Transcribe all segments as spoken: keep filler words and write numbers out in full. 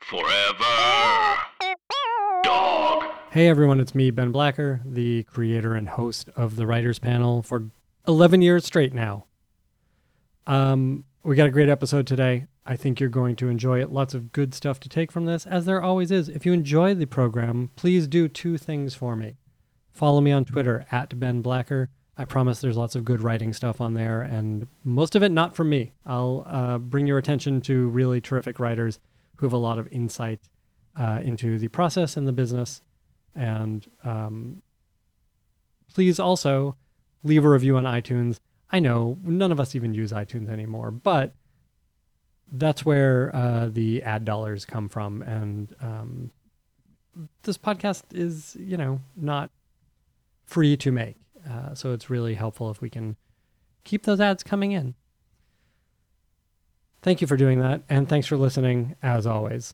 Forever. Dog. Hey everyone, it's me, Ben Blacker, the creator and host of the Writers Panel for eleven years straight now. Um, we got a great episode today. I think you're going to enjoy it. Lots of good stuff to take from this, as there always is. If you enjoy the program, please do two things for me. Follow me on Twitter, at Ben Blacker. I promise there's lots of good writing stuff on there, and most of it not from me. I'll uh, bring your attention to really terrific writers who have a lot of insight uh, into the process and the business. And um, please also leave a review on iTunes. I know none of us even use iTunes anymore, but that's where uh, the ad dollars come from. And um, this podcast is, you know, not free to make. Uh, so it's really helpful if we can keep those ads coming in. Thank you for doing that. And thanks for listening, as always.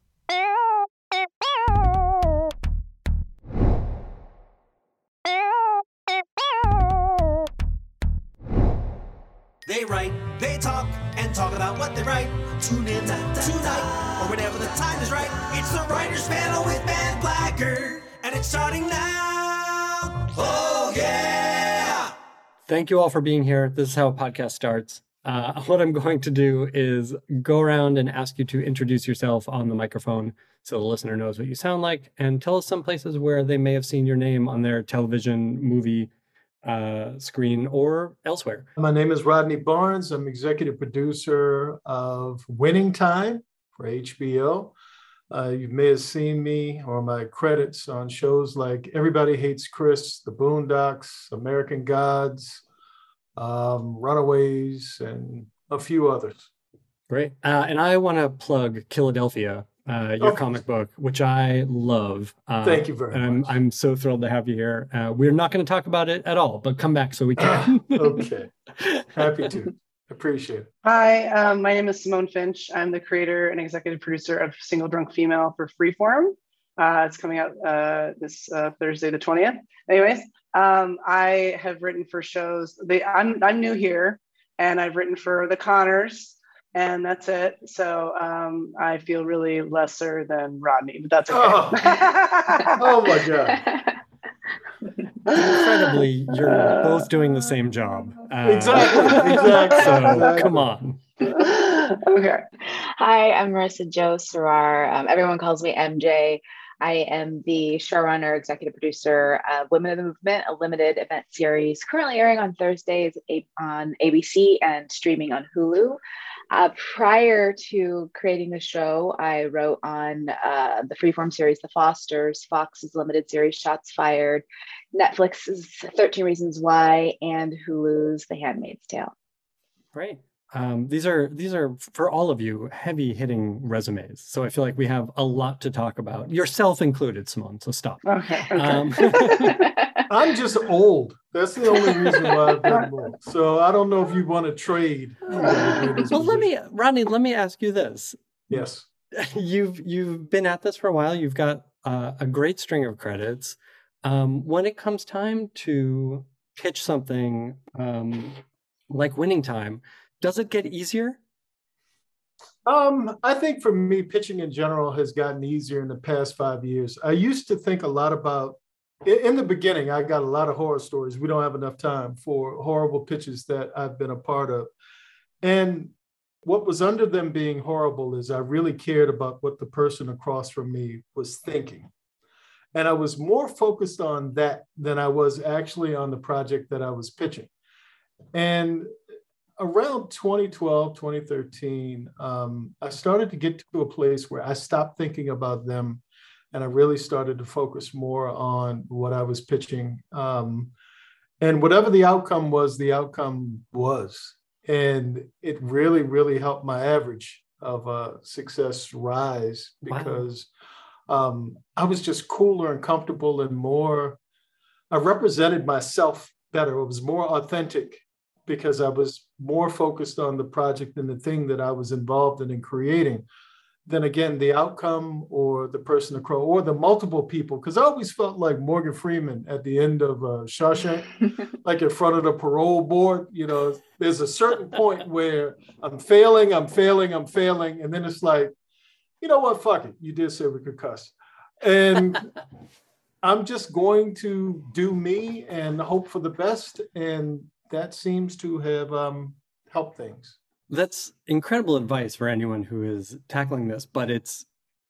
They write, they talk, and talk about what they write. Tune in tonight, or whenever the time is right. It's the Writers Panel with Ben Blacker, and it's starting now. Oh, yeah! Thank you all for being here. This is how a podcast starts. Uh, what I'm going to do is go around and ask you to introduce yourself on the microphone so the listener knows what you sound like, and tell us some places where they may have seen your name on their television, movie, uh, screen, or elsewhere. My name is Rodney Barnes. I'm executive producer of Winning Time for H B O. Uh, you may have seen me or my credits on shows like Everybody Hates Chris, The Boondocks, American Gods, um, Runaways, and a few others. Great. Uh, and I want to plug Philadelphia, uh, your oh. comic book, which I love. Uh, Thank you very and much. I'm, I'm so thrilled to have you here. Uh, we're not going to talk about it at all, but come back so we can. Okay. Happy to. Appreciate it. Hi, um, my name is Simone Finch. I'm the creator and executive producer of Single Drunk Female for Freeform. Uh, it's coming out uh, this uh, Thursday, the twentieth. Anyways, um, I have written for shows. They, I'm, I'm new here, and I've written for The Connors, and that's it. So um, I feel really lesser than Rodney, but that's okay. Oh, oh my God. Incredibly, you're both doing the same job. Uh, exactly. Exactly. So exactly. come on. Okay. Hi, I'm Marissa Jo Sarar. Um, everyone calls me M J. I am the showrunner, executive producer of Women of the Movement, a limited event series currently airing on Thursdays on A B C and streaming on Hulu. Uh, prior to creating the show, I wrote on uh, the Freeform series, The Fosters, Fox's limited series, Shots Fired, Netflix's thirteen Reasons Why, and Hulu's The Handmaid's Tale. Great. Um, these are, these are for all of you, heavy hitting resumes. So I feel like we have a lot to talk about, yourself included, Simone. So stop. Okay. okay. Um, I'm just old. That's the only reason why I've been old. So I don't know if you want to trade. Well, let me, Rodney, let me ask you this. Yes. You've you've been at this for a while. You've got uh, a great string of credits. Um, when it comes time to pitch something um, like Winning Time, does it get easier? Um, I think for me, pitching in general has gotten easier in the past five years. I used to think a lot about, in the beginning, I got a lot of horror stories. We don't have enough time for horrible pitches that I've been a part of. And what was under them being horrible is I really cared about what the person across from me was thinking. And I was more focused on that than I was actually on the project that I was pitching. And around twenty twelve, twenty thirteen, um, I started to get to a place where I stopped thinking about them, and I really started to focus more on what I was pitching. Um, and whatever the outcome was, the outcome was. And it really, really helped my average of uh, success rise because wow. um, I was just cooler and comfortable and more, I represented myself better. It was more authentic because I was more focused on the project and the thing that I was involved in and creating. Then again, the outcome or the person across or the multiple people, because I always felt like Morgan Freeman at the end of uh, Shawshank, like in front of the parole board. You know, there's a certain point where I'm failing, I'm failing, I'm failing. And then it's like, you know what, fuck it. You did say we could cuss. And I'm just going to do me and hope for the best. And that seems to have um, helped things. That's incredible advice for anyone who is tackling this, but it's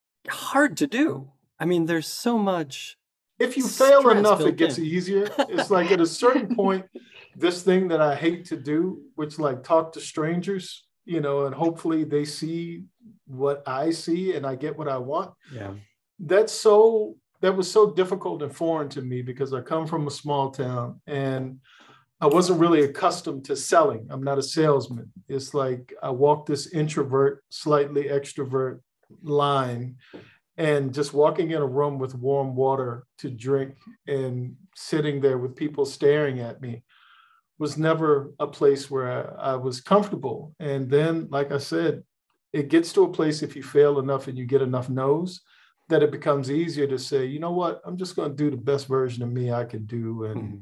hard to do. I mean, there's so much. If you fail stress enough, built it gets in. easier. It's like at a certain point, this thing that I hate to do, which like talk to strangers, you know, and hopefully they see what I see and I get what I want. Yeah. That's so, that was so difficult and foreign to me because I come from a small town and I wasn't really accustomed to selling. I'm not a salesman. It's like I walk this introvert, slightly extrovert line, and just walking in a room with warm water to drink and sitting there with people staring at me was never a place where I, I was comfortable. And then, like I said, it gets to a place if you fail enough and you get enough no's that it becomes easier to say, you know what, I'm just going to do the best version of me I can do. And, mm-hmm.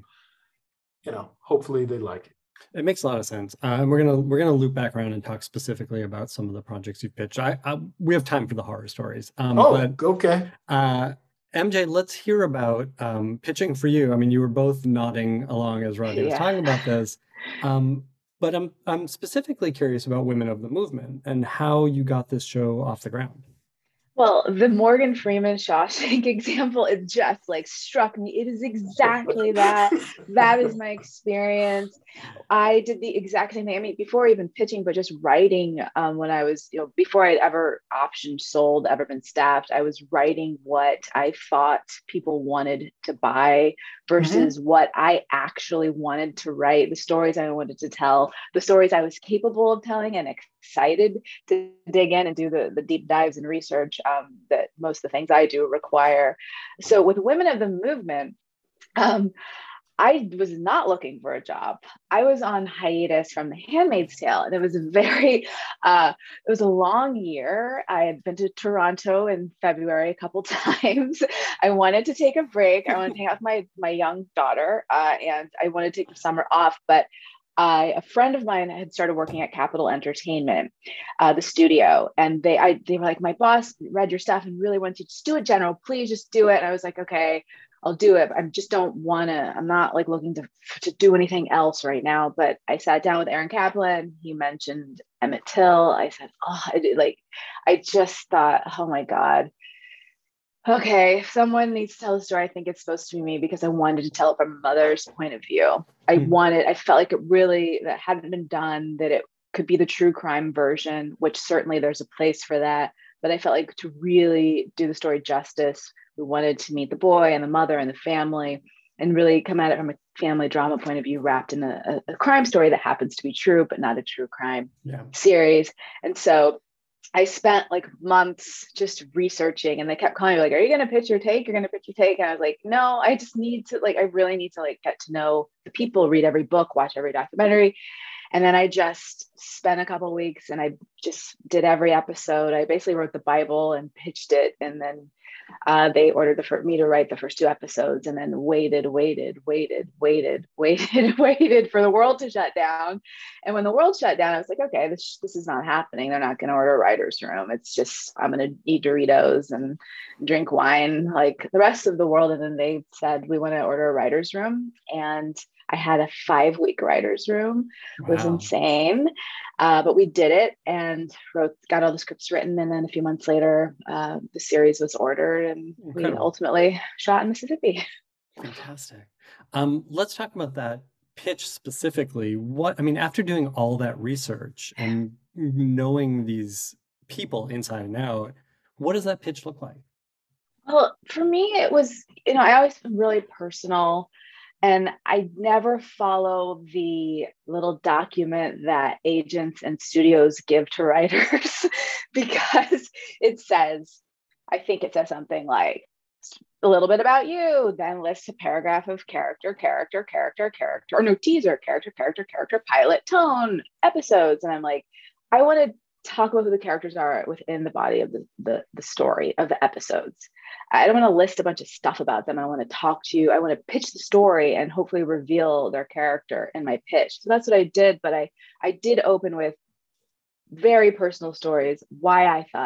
you know, hopefully they like it. It makes a lot of sense. Uh, and we're gonna we're gonna loop back around and talk specifically about some of the projects you've pitched. I, I we have time for the horror stories. Um, oh, but, okay. Uh, M J, let's hear about um, pitching for you. I mean, you were both nodding along as Rodney yeah. was talking about this. Um, but I'm I'm specifically curious about Women of the Movement and how you got this show off the ground. Well, the Morgan Freeman Shawshank example, it just like struck me. It is exactly that. That is my experience. I did the exact same thing. I mean, before even pitching, but just writing um, when I was, you know, before I'd ever optioned, sold, ever been staffed, I was writing what I thought people wanted to buy versus mm-hmm. what I actually wanted to write, the stories I wanted to tell, the stories I was capable of telling and excited to dig in and do the, the deep dives and research um, that most of the things I do require. So with Women of the Movement, um, I was not looking for a job. I was on hiatus from The Handmaid's Tale, and it was a very, uh, it was a long year. I had been to Toronto in February a couple times. I wanted to take a break. I wanted to hang out with my my young daughter, uh, and I wanted to take the summer off. But I, a friend of mine had started working at Capitol Entertainment, uh, the studio, and they, I, they were like, "My boss read your stuff and really wants you to just do it, General. Please just do it." And I was like, "Okay, I'll do it. I just don't want to, I'm not like looking to, to do anything else right now." But I sat down with Aaron Kaplan. He mentioned Emmett Till. I said, oh, I did, like, I just thought, oh my God. Okay, if someone needs to tell a story, I think it's supposed to be me, because I wanted to tell it from a mother's point of view. I mm-hmm. wanted, I felt like it really, that hadn't been done, that it could be the true crime version, which certainly there's a place for that. But I felt like to really do the story justice, we wanted to meet the boy and the mother and the family and really come at it from a family drama point of view, wrapped in a, a crime story that happens to be true, but not a true crime yeah. series. And so I spent like months just researching, and they kept calling me like, "Are you going to pitch your take? You're going to pitch your take?" And I was like, "No, I just need to like, I really need to like get to know the people, read every book, watch every documentary." And then I just spent a couple of weeks and I just did every episode. I basically wrote the Bible and pitched it. And then uh, they ordered the, for me to write the first two episodes, and then waited, waited, waited, waited, waited, waited for the world to shut down. And when the world shut down, I was like, okay, this, this is not happening. They're not going to order a writer's room. It's just, I'm going to eat Doritos and drink wine like the rest of the world. And then they said, we want to order a writer's room. And I had a five week writer's room. It was wow. insane. Uh, but we did it and wrote, got all the scripts written. And then a few months later, uh, the series was ordered, and Incredible. we ultimately shot in Mississippi. Fantastic. Um, let's talk about that pitch specifically. What, I mean, after doing all that research and knowing these people inside and out, what does that pitch look like? Well, for me, it was, you know, I always been really personal. And I never follow the little document that agents and studios give to writers because it says, I think it says something like a little bit about you, then lists a paragraph of character, character, character, character, or no, teaser, character, character, character, pilot, tone, episodes. And I'm like, I want to talk about who the characters are within the body of the, the, the story of the episodes. I don't want to list a bunch of stuff about them. I want to talk to you. I want to pitch the story and hopefully reveal their character in my pitch. So that's what I did. But I, I did open with very personal stories, why I thought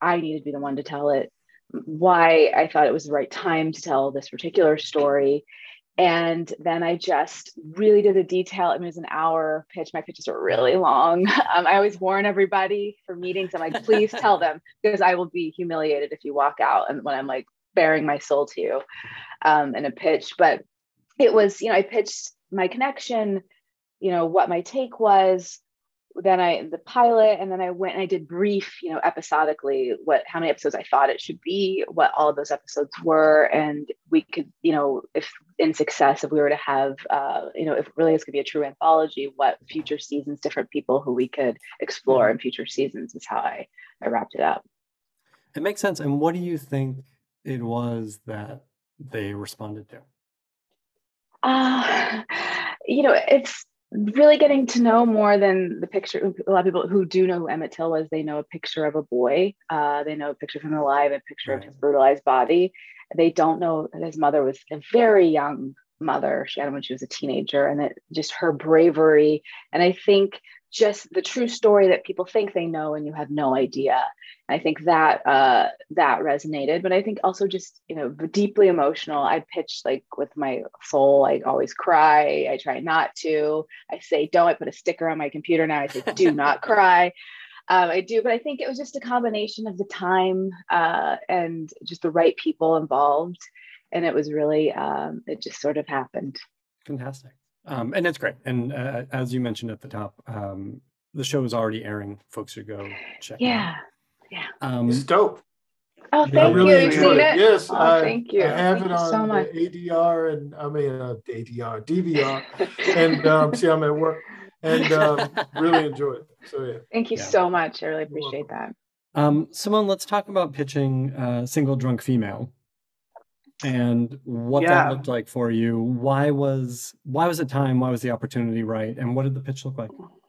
I needed to be the one to tell it, why I thought it was the right time to tell this particular story. And then I just really did a detail. I mean, it was an hour pitch. My pitches are really long. Um, I always warn everybody for meetings. I'm like, please tell them, because I will be humiliated if you walk out and when I'm like bearing my soul to you um, in a pitch. But it was, you know, I pitched my connection, you know, what my take was, then I, the pilot, and then I went and I did brief, you know, episodically, what, how many episodes I thought it should be, what all of those episodes were. And we could, you know, if in success, if we were to have, uh, you know, if it really is going to be a true anthology, what future seasons, different people who we could explore in future seasons is how I, I wrapped it up. It makes sense. And what do you think it was that they responded to? Uh, you know, it's really getting to know more than the picture. A lot of people who do know who Emmett Till is, they know a picture of a boy. Uh, they know a picture of him alive, a picture right. of his brutalized body. They don't know that his mother was a very young mother. She had him when she was a teenager, and that just her bravery. And I think just the true story that people think they know and you have no idea. I think that uh, that resonated, but I think also just, you know, deeply emotional. I pitch like with my soul. I always cry. I try not to. I say, don't. I put a sticker on my computer now. I say, do not cry. Um, I do, but I think it was just a combination of the time uh, and just the right people involved. And it was really, um, it just sort of happened. Fantastic. Um, and it's great. And uh, as you mentioned at the top, um, the show is already airing. Folks should go check yeah. it out. Yeah. Um, it's dope. Oh, thank I really you. enjoyed You've seen it. it? Yes, oh, I, thank you. I have thank it on so much. the A D R and I mean uh, A D R, D V R, and um, see, I'm at work and um, really enjoy it. So yeah. Thank you yeah. so much. I really appreciate that. Um, Simone, let's talk about pitching uh, Single Drunk Female and what Yeah. that looked like for you. Why was why was it time? Why was the opportunity right? And what did the pitch look like?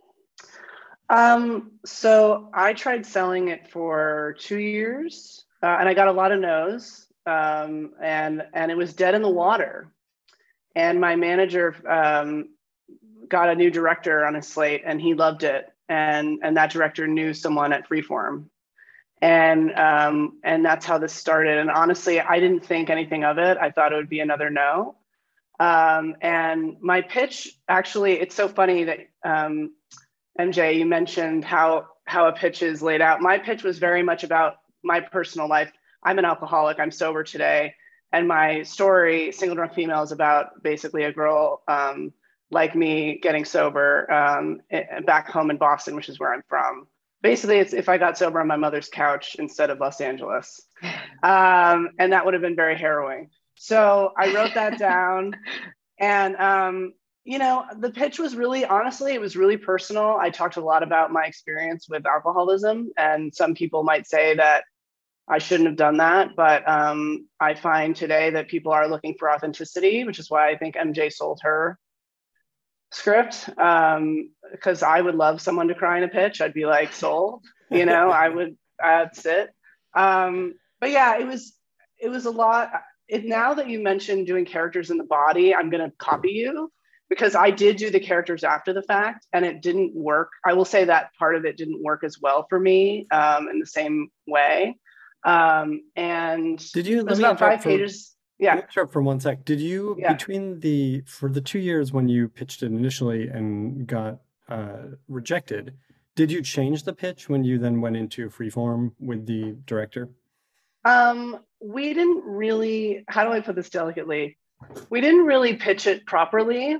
Um, so I tried selling it for two years uh, and I got a lot of no's um, and, and it was dead in the water. And my manager um, got a new director on his slate and he loved it. And, and that director knew someone at Freeform. And, um, and that's how this started. And honestly, I didn't think anything of it. I thought it would be another no. Um, and my pitch, actually, it's so funny that um, M J, you mentioned how, how a pitch is laid out. My pitch was very much about my personal life. I'm an alcoholic, I'm sober today. And my story, Single Drunk Female, is about basically a girl um, like me getting sober um, back home in Boston, which is where I'm from. Basically, it's if I got sober on my mother's couch instead of Los Angeles. Um, and that would have been very harrowing. So I wrote that down. And, um, you know, the pitch was really, honestly, it was really personal. I talked a lot about my experience with alcoholism. And some people might say that I shouldn't have done that. But um, I find today that people are looking for authenticity, which is why I think M J sold her script, um because I would love someone to cry in a pitch. I'd be like, sold, you know. I would, that's it. Um but yeah, it was it was a lot. It, now that you mentioned doing characters in the body, I'm going to copy you, because I did do the characters after the fact and it didn't work. I will say that part of it didn't work as well for me um in the same way. Um and did you it was about five for- pages. Yeah. Interrupt for one sec. Did you, yeah. between the, for the two years when you pitched it initially and got uh, rejected, did you change the pitch when you then went into Freeform with the director? Um, we didn't really, how do I put this delicately? We didn't really pitch it properly.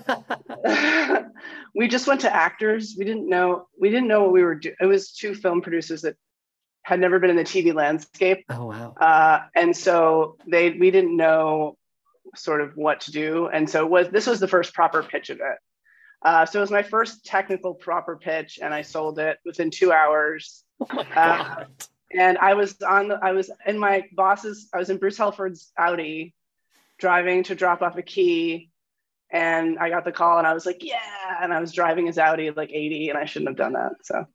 We just went to actors. We didn't know, we didn't know what we were doing. It was two film producers that had never been in the T V landscape. Oh, wow. Uh, and so they, we didn't know sort of what to do. And so it was, this was the first proper pitch of it. Uh, so it was my first technical proper pitch and I sold it within two hours. Oh my God. Uh, and I was on the, I was in my boss's, I was in Bruce Helford's Audi driving to drop off a key. And I got the call and I was like, yeah. And I was driving his Audi at like eighty and I shouldn't have done that. So.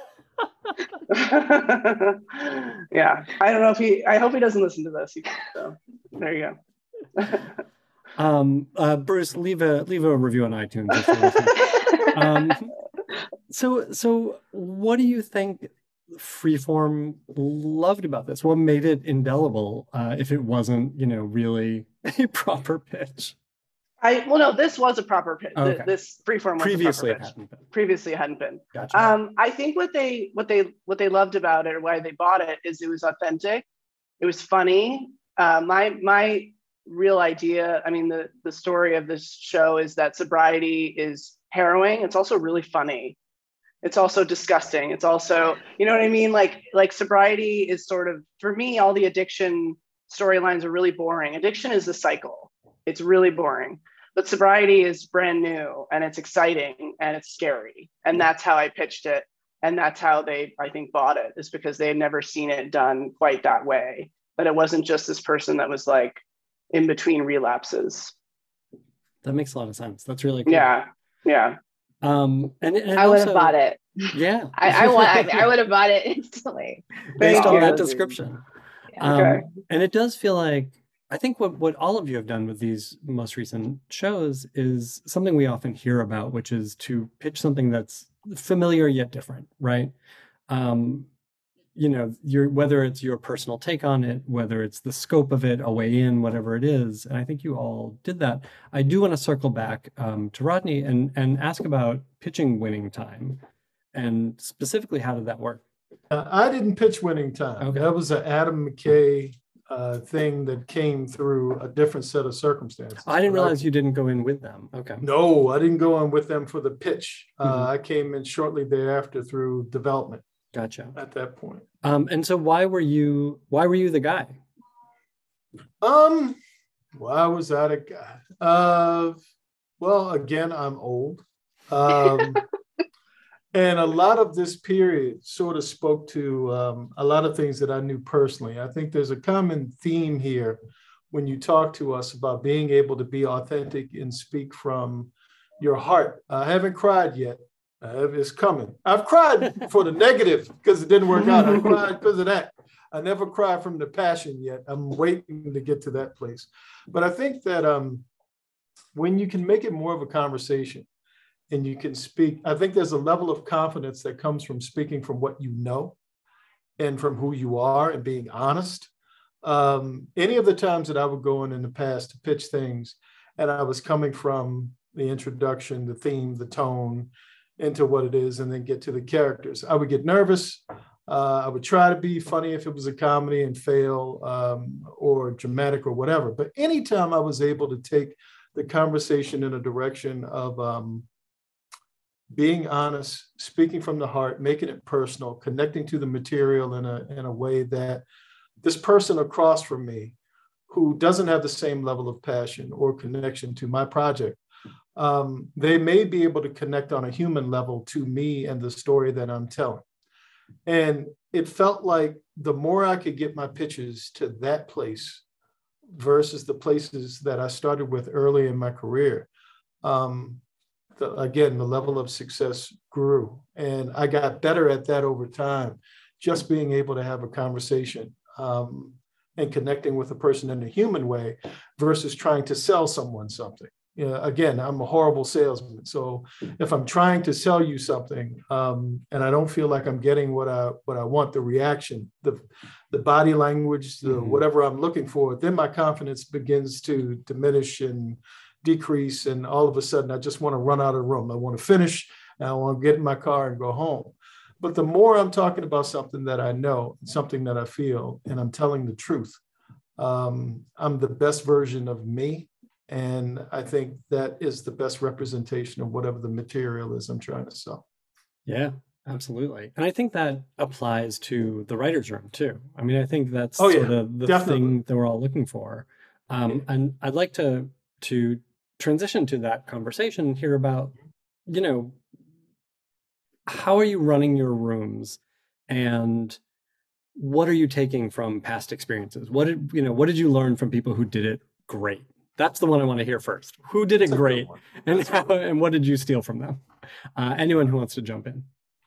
Yeah, I don't know if he, I hope he doesn't listen to this. So there you go. um, uh, Bruce, leave a leave a review on iTunes. If you're listening. um, so, so what do you think Freeform loved about this? What made it indelible uh, if it wasn't, you know, really a proper pitch? I well, no, this was a proper pitch. Oh, okay. This Freeform was Previously a proper it pitch. hadn't been. Previously, it hadn't been. Gotcha. Um, I think what they what they what they loved about it, or why they bought it, is it was authentic. It was funny. Uh, my my real idea, I mean, the the story of this show is that sobriety is harrowing. It's also really funny. It's also disgusting. It's also, you know what I mean? Like like sobriety is sort of, for me, all the addiction storylines are really boring. Addiction is a cycle. It's really boring. But sobriety is brand new and it's exciting and it's scary. And that's how I pitched it. And that's how they, I think, bought it, is because they had never seen it done quite that way. That it wasn't just this person that was like in between relapses. That makes a lot of sense. That's really cool. Yeah. Yeah. Um, and, and I would also, have bought it. Yeah. I, I want. I, I would have bought it instantly. Based Thank on you. that description. Yeah. Um, Okay. And it does feel like, I think what, what all of you have done with these most recent shows is something we often hear about, which is to pitch something that's familiar yet different, right? Um, you know, your, whether it's your personal take on it, whether it's the scope of it, a way in, whatever it is. And I think you all did that. I do want to circle back um, to Rodney and, and ask about pitching Winning Time. And specifically, how did that work? Uh, I didn't pitch Winning Time. Okay. That was an Adam McKay uh, thing that came through a different set of circumstances. I didn't realize you didn't go in with them. Okay. No, I didn't go in with them for the pitch. Uh, Mhm. I came in shortly thereafter through development Gotcha. at that point. Um, and so why were you, why were you the guy? Um, why was I a guy? Uh, well, again, I'm old. Um, and a lot of this period sort of spoke to um, a lot of things that I knew personally. I think there's a common theme here when you talk to us about being able to be authentic and speak from your heart. I haven't cried yet. Uh, it's coming. I've cried for the negative because it didn't work out. I cried because of that. I never cried from the passion yet. I'm waiting to get to that place. But I think that um, when you can make it more of a conversation and you can speak, I think there's a level of confidence that comes from speaking from what you know and from who you are and being honest. Um, any of the times that I would go in in the past to pitch things, and I was coming from the introduction, the theme, the tone, into what it is, and then get to the characters, I would get nervous. Uh, I would try to be funny if it was a comedy and fail, um, or dramatic or whatever. But anytime I was able to take the conversation in a direction of um, being honest, speaking from the heart, making it personal, connecting to the material in a, in a way that this person across from me who doesn't have the same level of passion or connection to my project, um, they may be able to connect on a human level to me and the story that I'm telling. And it felt like the more I could get my pitches to that place versus the places that I started with early in my career, um, the, again, the level of success grew. And I got better at that over time, just being able to have a conversation um, and connecting with a person in a human way versus trying to sell someone something. You know, again, I'm a horrible salesman. So if I'm trying to sell you something um, and I don't feel like I'm getting what I what I want, the reaction, the the body language, the Mm-hmm. whatever I'm looking for, then my confidence begins to diminish and decrease. And all of a sudden, I just want to run out of the room. I want to finish and I want to get in my car and go home. But the more I'm talking about something that I know, something that I feel, and I'm telling the truth, um, I'm the best version of me. And I think that is the best representation of whatever the material is I'm trying to sell. Yeah, absolutely. And I think that applies to the writer's room too. I mean, I think that's Oh, yeah, sort of the definitely. thing that we're all looking for. Um, and I'd like to to transition to that conversation and hear about, you know, how are you running your rooms and what are you taking from past experiences? What did, you know, what did you learn from people who did it great? That's the one I want to hear first. Who did it That's a good great? one. And, how, and what did you steal from them? Uh, anyone who wants to jump in.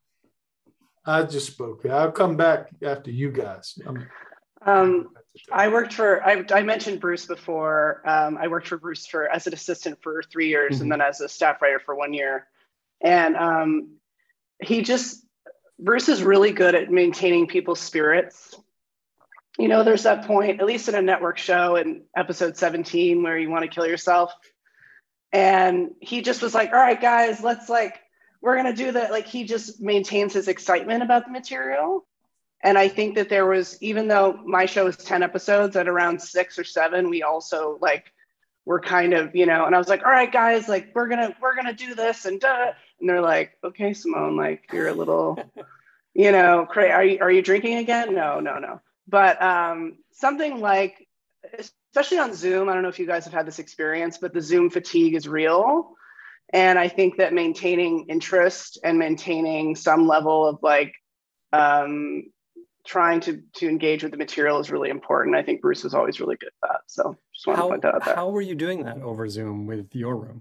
I just spoke. I'll come back after you guys. I'm- Um, I worked for, I, I mentioned Bruce before. Um, I worked for Bruce for as an assistant for three years Mhm. and then as a staff writer for one year. And um, he just, Bruce is really good at maintaining people's spirits. You know, there's that point, at least in a network show in episode seventeen, where you want to kill yourself. And he just was like, all right, guys, let's like, we're going to do that. Like, he just maintains his excitement about the material. And I think that there was, even though my show is ten episodes, at around six or seven, we also like, were kind of, you know, and I was like, all right, guys, like, we're going to, we're going to do this. And duh. And they're like, okay, Simone, like, you're a little, you know, cra- are you, are you drinking again? No, no, no. But um, something like, especially on Zoom, I don't know if you guys have had this experience, but the Zoom fatigue is real. And I think that maintaining interest and maintaining some level of like, um, trying to to engage with the material is really important. I think Bruce was always really good at that. So just want how, to point that out there. How were you doing that over Zoom with your room?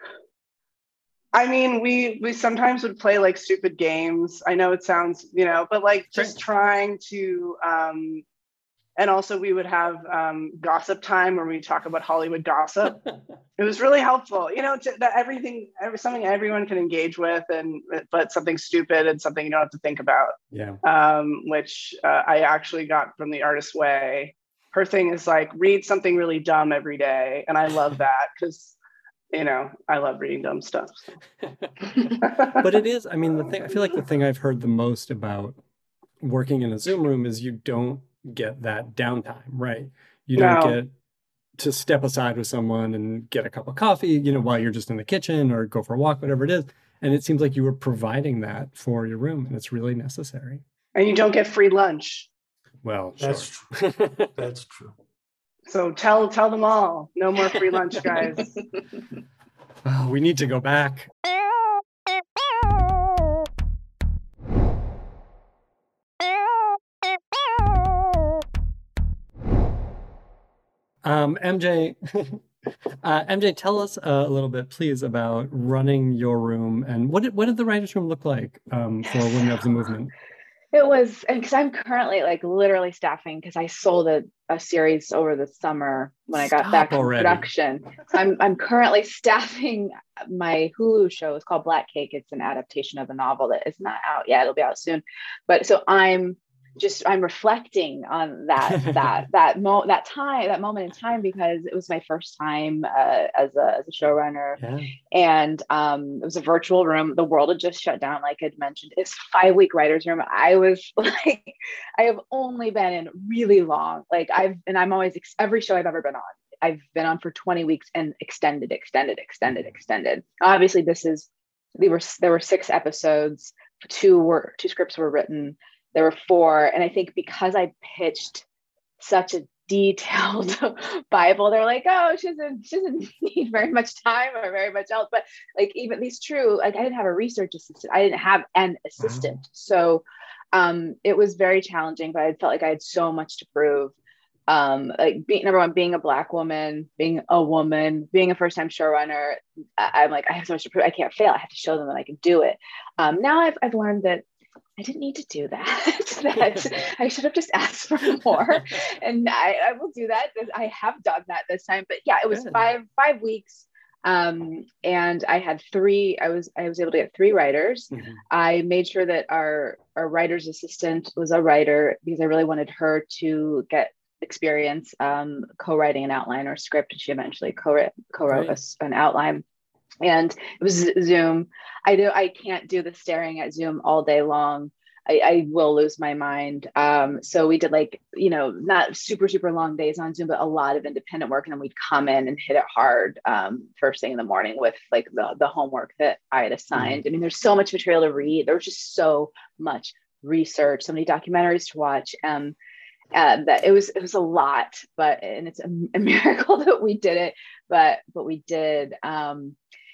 I mean, we we sometimes would play like stupid games. I know it sounds, you know, but like just Great. trying to, um, and also we would have um, gossip time where we talk about Hollywood gossip. It was really helpful, you know, to, that everything, every, something everyone can engage with, and but something stupid and something you don't have to think about. Yeah. Um, which uh, I actually got from The Artist's Way. Her thing is like, read something really dumb every day. And I love that because, you know, I love reading dumb stuff. So. But it is, I mean, the thing, I feel like the thing I've heard the most about working in a Zoom room is you don't get that downtime, right? You don't No. get to step aside with someone and get a cup of coffee, you know, while you're just in the kitchen or go for a walk, whatever it is. And it seems like you were providing that for your room, and it's really necessary. And you don't get free lunch. Well, That's sure. true. That's true. So tell tell them all, no more free lunch, guys. Oh, we need to go back. Um, M J, uh, M J, tell us uh, a little bit, please, about running your room, and what did, what did the writers' room look like um, for Women of the Movement? It was, and because I'm currently like literally staffing, because I sold a, a series over the summer when I got Stop back from already. production. So I'm I'm currently staffing my Hulu show. It's called Black Cake. It's an adaptation of a novel that is not out yet. It'll be out soon. But so I'm just I'm reflecting on that that that mo that time that moment in time, because it was my first time uh, as a as a showrunner. Yeah. And um, it was a virtual room. The world had just shut down, like I'd mentioned. It's five week writer's room. I was like, I have only been in really long. Like I've, and I'm always, every show I've ever been on, I've been on for twenty weeks and extended, extended, extended, extended. Obviously this is, there were, there were six episodes, two were, two scripts were written. There were four. And I think because I pitched such a detailed Bible, they're like, oh, she doesn't, she doesn't need very much time or very much else. But like, even these true, like I didn't have a research assistant. I didn't have an assistant. Wow. So um, it was very challenging, but I felt like I had so much to prove. Um, like being, number one, being a Black woman, being a woman, being a first-time showrunner, I, I'm like, I have so much to prove. I can't fail. I have to show them that I can do it. Um, now I've, I've learned that I didn't need to do that. that I should have just asked for more, and I, I will do that. I have done that this time. But yeah, it was Good. five five weeks, um, and I had three. I was I was able to get three writers. Mm-hmm. I made sure that our our writer's assistant was a writer, because I really wanted her to get experience um, co-writing an outline or script, and she eventually co-wrote co-wrote right. a, an outline. And it was Zoom. I do. I can't do the staring at Zoom all day long. I, I will lose my mind. Um, so we did like, you know, not super, super long days on Zoom, but a lot of independent work. And then we'd come in and hit it hard um, first thing in the morning with like the, the homework that I had assigned. Mm-hmm. I mean, there's so much material to read. There was just so much research, so many documentaries to watch. Um, uh, that it was, it was a lot, but, and it's a, a miracle that we did it, but, but we did. Um,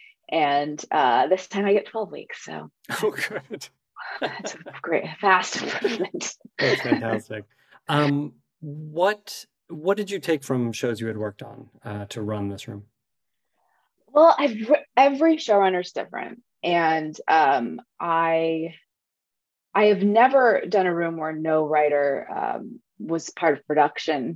And uh, this time I get twelve weeks. So oh, good. That's a great, fast improvement. That's fantastic. Um, what what did you take from shows you had worked on uh, to run this room? Well, I've every showrunner is different, and um, I I have never done a room where no writer um, was part of production.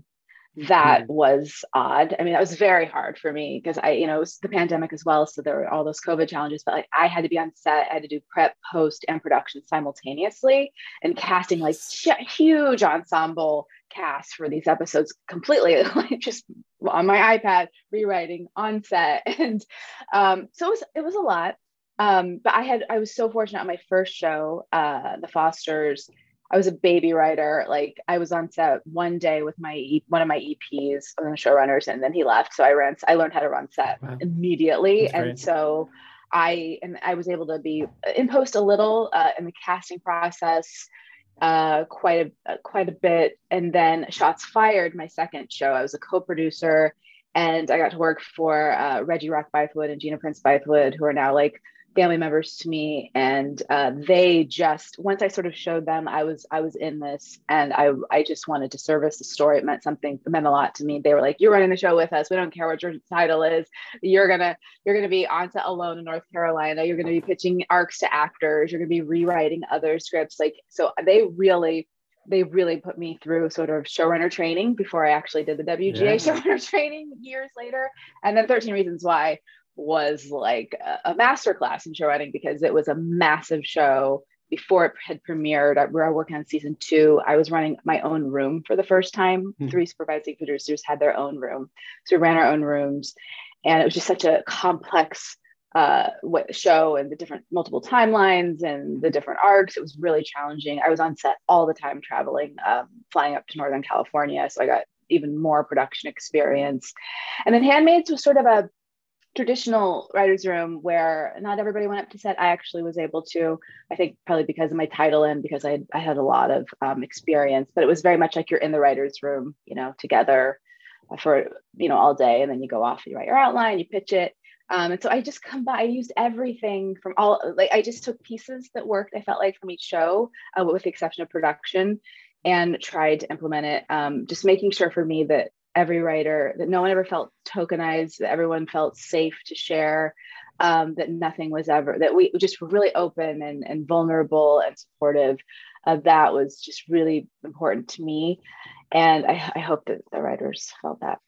that Mm-hmm. was odd. I mean, that was very hard for me because I, you know, it was the pandemic as well. So there were all those COVID challenges, but like I had to be on set, I had to do prep, post, and production simultaneously, and casting like huge ensemble cast for these episodes completely like just on my iPad, rewriting on set. And um, so it was, it was a lot. Um, but I had, I was so fortunate on my first show, uh, The Fosters. I was a baby writer. Like I was on set one day with my, E- one of my E Ps, one of the showrunners, and then he left. So I ran, I learned how to run set Wow. immediately. That's And great. so I, and I was able to be in post a little, uh, in the casting process, uh, quite a, uh, quite a bit. And then Shots Fired, my second show, I was a co-producer, and I got to work for, uh, Reggie Rock Bythewood and Gina Prince Bythewood, who are now like family members to me. And uh, they just, once I sort of showed them I was I was in this, and I I just wanted to service the story. It meant something, it meant a lot to me. They were like, you're running the show with us. We don't care what your title is. You're gonna you're gonna be on set alone in North Carolina. You're gonna be pitching arcs to actors. You're gonna be rewriting other scripts. Like, so they really they really put me through sort of showrunner training before I actually did the W G A Yeah. showrunner training years later. And then thirteen Reasons Why was like a, a masterclass in show writing, because it was a massive show. Before it had premiered, we were working on season two. I was running my own room for the first time. Mhm. Three supervising producers had their own room. So we ran our own rooms. And it was just such a complex uh, what, show, and the different multiple timelines and the different arcs. It was really challenging. I was on set all the time, traveling, um, flying up to Northern California. So I got even more production experience. And then Handmaids was sort of a traditional writer's room where not everybody went up to set. I actually was able to, I think probably because of my title and because I had, I had a lot of um, experience, but it was very much like you're in the writer's room, you know, together for, you know, all day. And then you go off, you write your outline, you pitch it. Um, and so I just come by, I used everything from all, like I just took pieces that worked, I felt like, from each show, uh, with the exception of production, and tried to implement it. Um, just making sure for me that every writer, that no one ever felt tokenized, that everyone felt safe to share, um, that nothing was ever, that we just were really open and, and vulnerable and supportive. Uh, that was just really important to me. And I, I hope that the writers felt that.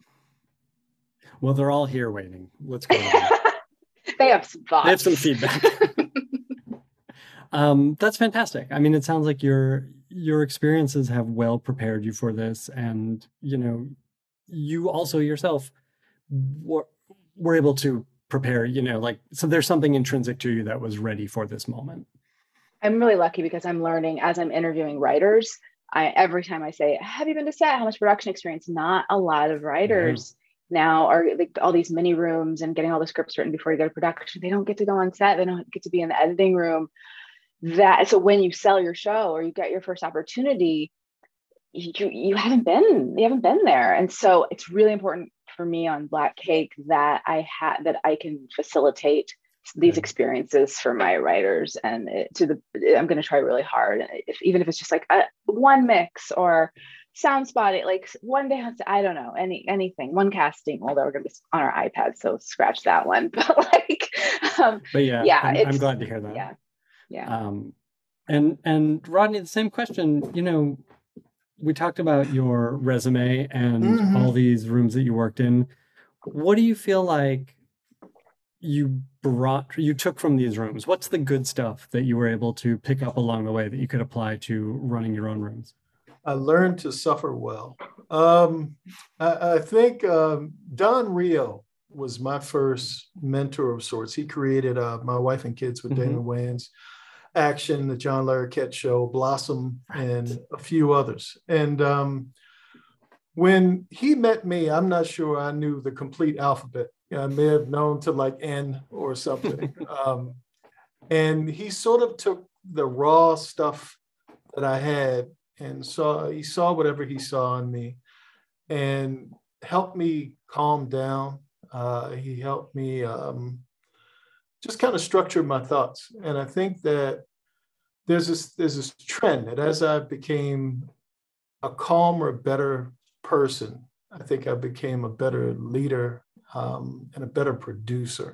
Well, they're all here waiting. Let's go. They have some thoughts. They have some feedback. um, that's fantastic. I mean, it sounds like your your experiences have well prepared you for this, and you know, you also yourself were, were able to prepare. You know, like, so there's something intrinsic to you that was ready for this moment. I'm really lucky because I'm learning as I'm interviewing writers. I every time I say, "Have you been to set? How much production experience?" Not a lot of writers. Yeah. Now are like all these mini rooms and getting all the scripts written before you go to production. They don't get to go on set. They don't get to be in the editing room. That so when you sell your show or you get your first opportunity, you you haven't been you haven't been there. And so it's really important for me on Black Cake that I had that I can facilitate these experiences for my writers, and it, to the I'm going to try really hard. If even if it's just like a, one mix or sound spotting, like one day, I don't know, any anything, one casting, although we're going to be on our iPad, so scratch that one. But like, um, but yeah, yeah, I'm, I'm glad to hear that. Yeah, yeah. Um, and and Rodney, the same question. You know, we talked about your resume and mm-hmm. all these rooms that you worked in. What do you feel like you brought, you took from these rooms? What's the good stuff that you were able to pick up along the way that you could apply to running your own rooms? I learned to suffer well. Um, I, I think um, Don Rio was my first mentor of sorts. He created uh, My Wife and Kids with mm-hmm. Damon Wayans, Action, The John Larroquette Show, Blossom, right. and a few others. And um, when he met me, I'm not sure I knew the complete alphabet. I may have known to like N or something. um, and he sort of took the raw stuff that I had and saw, he saw whatever he saw in me and helped me calm down. Uh, he helped me um, just kind of structure my thoughts. And I think that there's this, there's this trend that as I became a calmer, better person, I think I became a better leader um, and a better producer.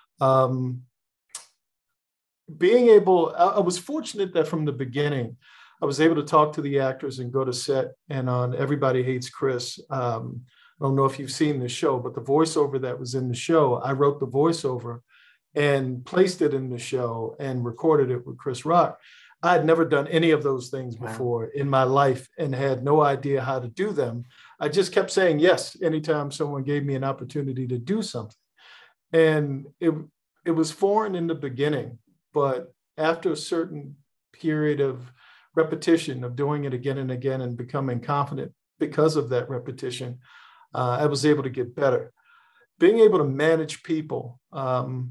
Um, being able, I, I was fortunate that from the beginning, I was able to talk to the actors and go to set. And on Everybody Hates Chris, um, I don't know if you've seen the show, but the voiceover that was in the show, I wrote the voiceover and placed it in the show and recorded it with Chris Rock. I had never done any of those things before wow. in my life and had no idea how to do them. I just kept saying yes anytime someone gave me an opportunity to do something. And it, it was foreign in the beginning, but after a certain period of repetition, of doing it again and again and becoming confident because of that repetition, uh, I was able to get better. Being able to manage people um,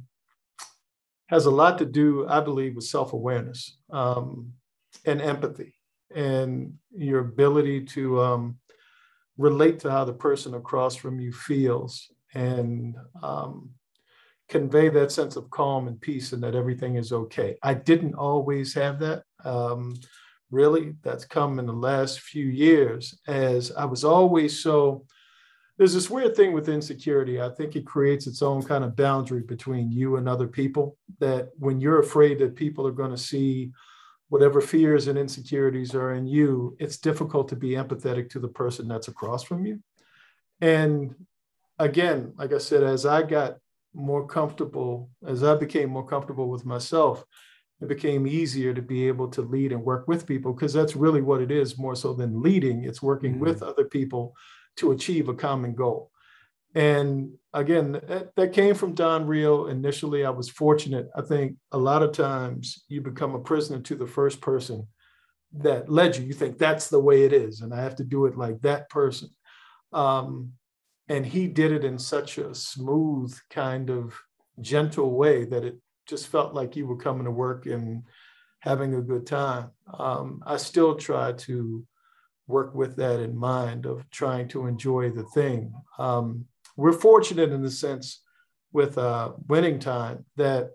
has a lot to do, I believe, with self-awareness um, and empathy and your ability to um, relate to how the person across from you feels and um, convey that sense of calm and peace and that everything is okay. I didn't always have that. Um, really, that's come in the last few years as I was always so, there's this weird thing with insecurity. I think it creates its own kind of boundary between you and other people, that when you're afraid that people are going to see whatever fears and insecurities are in you, it's difficult to be empathetic to the person that's across from you. And again, like I said, as I got more comfortable, as I became more comfortable with myself, it became easier to be able to lead and work with people, because that's really what it is, more so than leading. It's working mm-hmm. with other people to achieve a common goal. And again, that, that came from Don Rio. Initially, I was fortunate. I think a lot of times you become a prisoner to the first person that led you. You think that's the way it is, and I have to do it like that person. Um, and he did it in such a smooth, kind of gentle way that it just felt like you were coming to work and having a good time. Um, I still try to work with that in mind of trying to enjoy the thing. Um, we're fortunate in the sense with uh, Winning Time that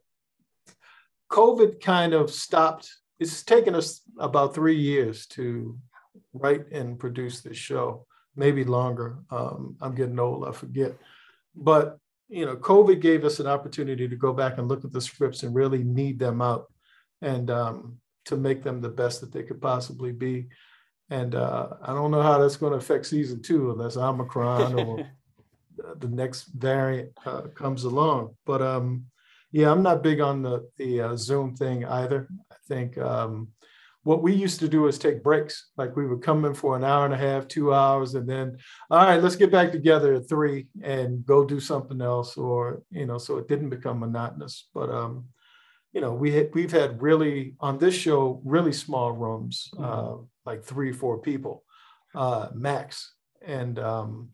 COVID kind of stopped. It's taken us about three years to write and produce this show, maybe longer. Um, I'm getting old, I forget. But, you know, COVID gave us an opportunity to go back and look at the scripts and really knead them out and um, to make them the best that they could possibly be. And uh, I don't know how that's going to affect season two unless Omicron or the next variant uh, comes along. But um, yeah, I'm not big on the, the uh, Zoom thing either. I think um, what we used to do is take breaks. Like we would come in for an hour and a half, two hours, and then, all right, let's get back together at three and go do something else, or, you know, so it didn't become monotonous. But, um, you know, we had, we've had really, on this show, really small rooms, uh, like three, four people, uh, max. And, um,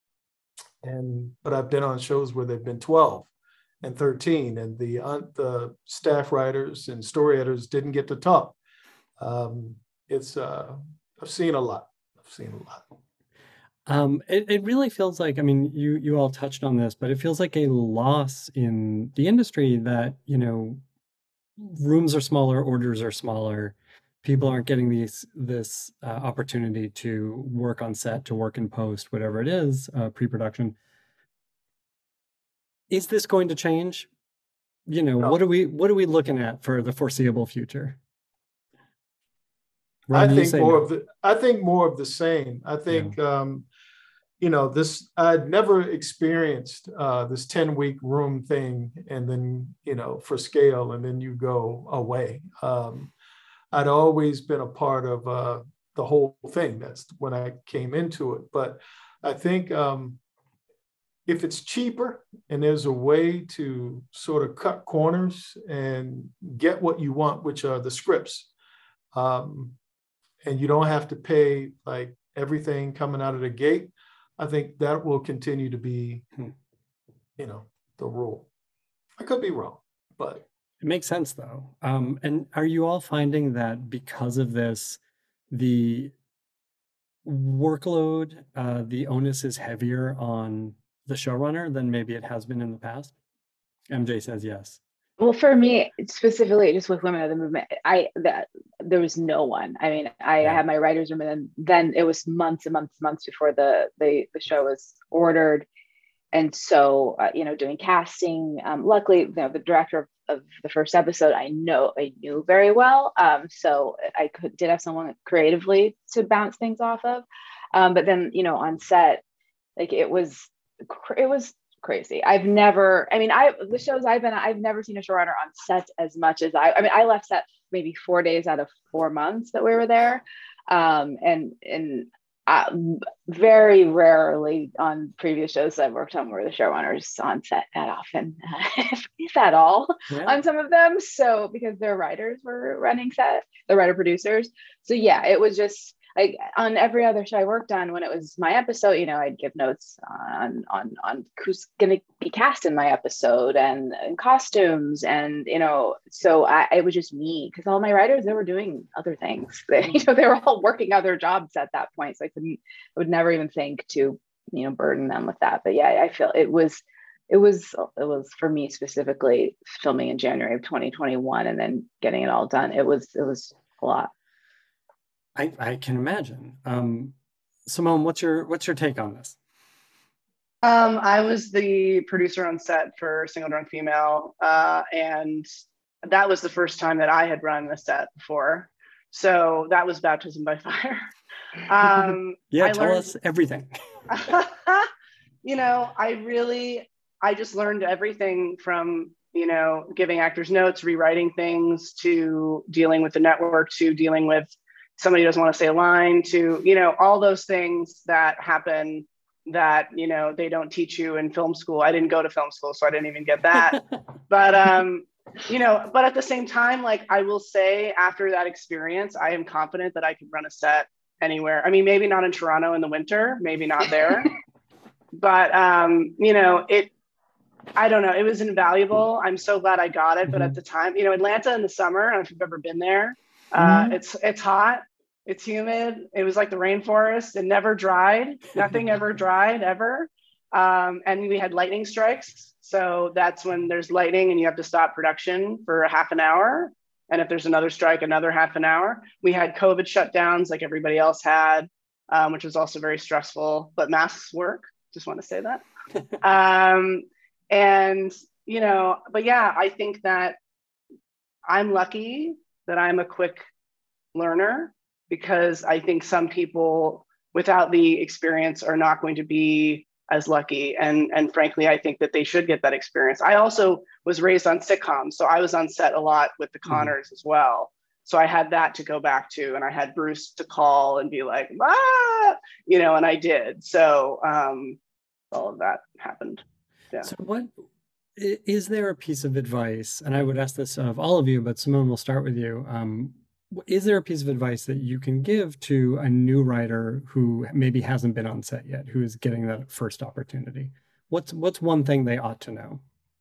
and, but I've been on shows where they've been twelve and thirteen, and the, uh, the staff writers and story editors didn't get to talk. Um, it's, uh, I've seen a lot. I've seen a lot. Um, it, it really feels like, I mean, you, you all touched on this, but it feels like a loss in the industry that, you know, rooms are smaller, orders are smaller. People aren't getting these this uh, opportunity to work on set, to work in post, whatever it is, uh, pre-production. Is this going to change? You know, no. what are we what are we looking at for the foreseeable future? Ron, I think more no? of the I think more of the same. I think yeah. um, you know, this, I'd never experienced uh, this ten week room thing and then, you know, for scale, and then you go away. Um, I'd always been a part of uh, the whole thing. That's when I came into it. But I think um, if it's cheaper and there's a way to sort of cut corners and get what you want, which are the scripts, um, and you don't have to pay like everything coming out of the gate, I think that will continue to be, you know, the rule. I could be wrong, but. It makes sense though. Um, and are you all finding that because of this, the workload, uh, the onus is heavier on the showrunner than maybe it has been in the past? M J says yes. Well, for me, specifically just with Women of the Movement, I that there was no one. I mean, I yeah. had my writer's room, and then, then it was months and months and months before the the, the show was ordered. And so, uh, you know, doing casting, um, luckily, you know, the director of of the first episode, I know I knew very well. Um, so I could did have someone creatively to bounce things off of. Um, but then, you know, on set, like it was, it was crazy. I've never, I mean, I, the shows I've been, I've never seen a showrunner on set as much as I, I mean, I left set maybe four days out of four months that we were there. Um, and, and uh, very rarely on previous shows that I've worked on were the showrunners on set that often, if at all, yeah. on some of them. So because their writers were running set, the writer producers. So yeah, it was just, like on every other show I worked on, when it was my episode, you know, I'd give notes on on on who's going to be cast in my episode and, and costumes, and you know, so I it was just me, because all my writers, they were doing other things. They, you know, they were all working other jobs at that point, so I couldn't, I would never even think to, you know, burden them with that. But yeah, I feel it was, it was, it was for me specifically filming in January of twenty twenty-one and then getting it all done. It was it was a lot. I, I can imagine. Um, Simone, what's your what's your take on this? Um, I was the producer on set for Single Drunk Female, uh, and that was the first time that I had run a set before. So that was baptism by fire. Um, yeah, I tell learned, us everything. You know, I really, I just learned everything from, you know, giving actors notes, rewriting things, to dealing with the network, to dealing with somebody doesn't want to say a line, to, you know, all those things that happen that, you know, they don't teach you in film school. I didn't go to film school, so I didn't even get that. But, um, you know, but at the same time, like I will say, after that experience, I am confident that I could run a set anywhere. I mean, maybe not in Toronto in the winter, maybe not there, but, um, you know, it, I don't know, it was invaluable. I'm so glad I got it. Mm-hmm. But at the time, you know, Atlanta in the summer, I don't know if you've ever been there. Uh, mm-hmm. It's it's hot, it's humid. It was like the rainforest. It never dried. Nothing ever dried ever. Um, and we had lightning strikes. So that's when there's lightning and you have to stop production for a half an hour. And if there's another strike, another half an hour. We had COVID shutdowns like everybody else had, um, which was also very stressful. But masks work. Just want to say that. um, and you know, but yeah, I think that I'm lucky that I'm a quick learner, because I think some people without the experience are not going to be as lucky. And, and frankly, I think that they should get that experience. I also was raised on sitcoms, so I was on set a lot with the Connors mm-hmm. as well. So I had that to go back to, and I had Bruce to call and be like, ah, you know, and I did. So um, all of that happened. Yeah. So what, is there a piece of advice, and I would ask this of all of you, but Simone, we'll start with you. Um, is there a piece of advice that you can give to a new writer who maybe hasn't been on set yet, who is getting that first opportunity? What's what's one thing they ought to know?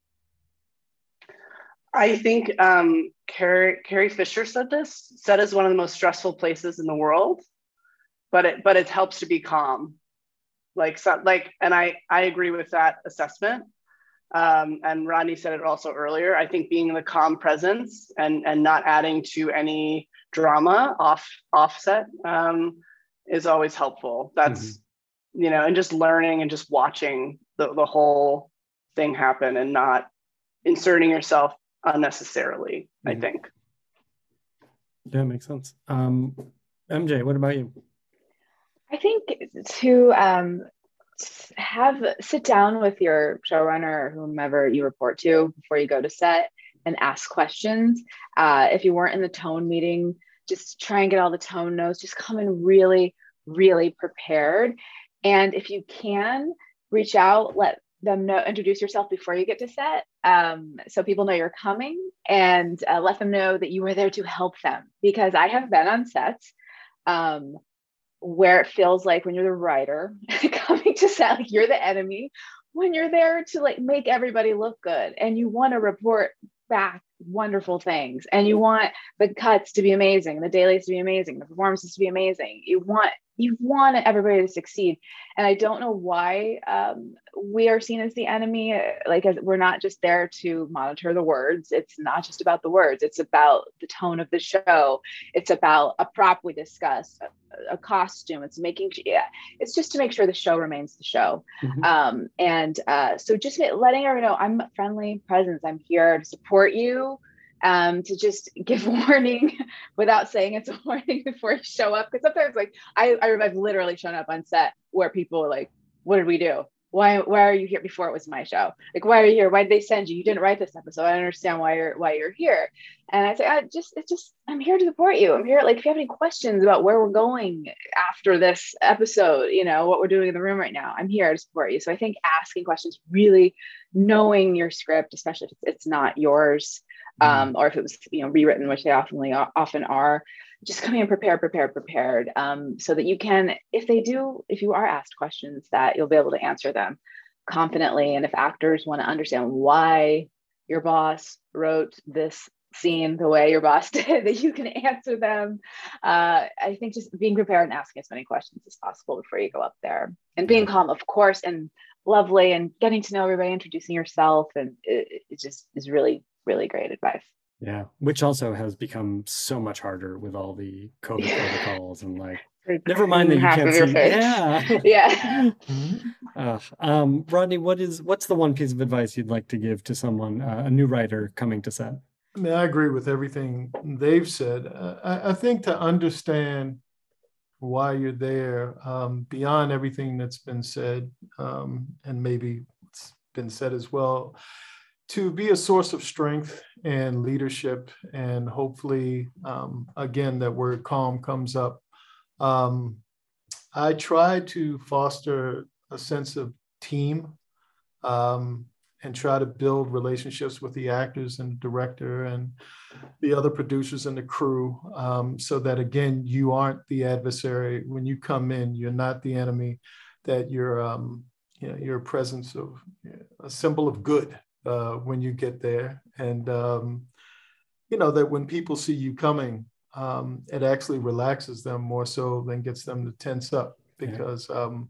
I think um, Carrie, Carrie Fisher said this. Set is one of the most stressful places in the world, but it but it helps to be calm. Like so, like, and I I agree with that assessment. Um, and Rodney said it also earlier. I think being the calm presence and and not adding to any drama off offset um, is always helpful. That's mm-hmm. you know, and just learning and just watching the the whole thing happen and not inserting yourself unnecessarily. Mm-hmm. I think. Yeah, makes sense. Um, M J, what about you? I think to um, have sit down with your showrunner or whomever you report to before you go to set and ask questions. Uh, if you weren't in the tone meeting, just try and get all the tone notes. Just come in really, really prepared. And if you can, reach out, let them know, introduce yourself before you get to set, um, so people know you're coming, and uh, let them know that you were there to help them. Because I have been on sets um, where it feels like when you're the writer coming to set, like you're the enemy, when you're there to like make everybody look good, and you want to report back wonderful things, and you want the cuts to be amazing, the dailies to be amazing, the performances to be amazing. You want you want everybody to succeed. And I don't know why um, we are seen as the enemy. Like, as we're not just there to monitor the words. It's not just about the words. It's about the tone of the show. It's about a prop we discussed, a costume. It's making, yeah, it's just to make sure the show remains the show. Mhm. Um, and uh, so just letting everyone know I'm a friendly presence. I'm here to support you, um, to just give warning without saying it's a warning before you show up. Because sometimes, like, I, I I've literally shown up on set where people are like, "What did we do? Why why are you here?" Before it was my show. Like, why are you here? Why did they send you? You didn't write this episode. I don't understand why you're why you're here. And I say, I just it's just I'm here to support you. I'm here. Like, if you have any questions about where we're going after this episode, you know, what we're doing in the room right now, I'm here to support you. So I think asking questions, really knowing your script, especially if it's not yours, um, or if it was, you know, rewritten, which they often often are, just coming in prepared, prepared, prepared, um, so that you can, if they do, if you are asked questions, that you'll be able to answer them confidently. And if actors want to understand why your boss wrote this scene the way your boss did, that you can answer them. Uh, I think just being prepared and asking as many questions as possible before you go up there, and being calm, of course, and lovely, and getting to know everybody, introducing yourself, and it, it just is really, really great advice. Yeah, which also has become so much harder with all the COVID protocols and like, never mind that you Half can't of your see. face. Yeah, Yeah. uh, um, Rodney, what is what's the one piece of advice you'd like to give to someone, uh, a new writer coming to set? I mean, I agree with everything they've said. Uh, I, I think to understand why you're there, um, beyond everything that's been said, um, and maybe it's been said as well, to be a source of strength and leadership, and hopefully, um, again, that word calm comes up. Um, I try to foster a sense of team, um, and try to build relationships with the actors and director and the other producers and the crew, um, so that, again, you aren't the adversary. When you come in, you're not the enemy, that you're, um, you know, you're a presence of, a symbol of good uh, when you get there. And, um, you know, that when people see you coming, um, it actually relaxes them more so than gets them to tense up, because um,